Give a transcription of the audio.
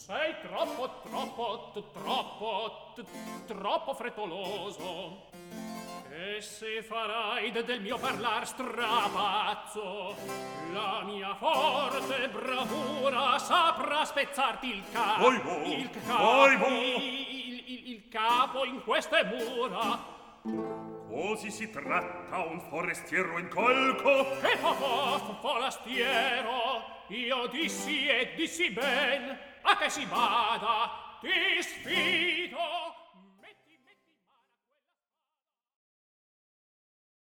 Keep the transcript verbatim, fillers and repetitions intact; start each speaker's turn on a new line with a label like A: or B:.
A: Sei troppo, troppo, t- troppo, t- troppo frettoloso. E se farai de- del mio parlar strapazzo, la mia forte bravura saprà spezzarti il capo.
B: Vai vo,
A: il
B: vai
A: capo,
B: vo.
A: il, il, il capo in queste mura.
B: Così si tratta un forestiero in colco.
A: Che fa fa, fa, folastiero? Io dissi e dissi ben, a che si bada, ti sfido.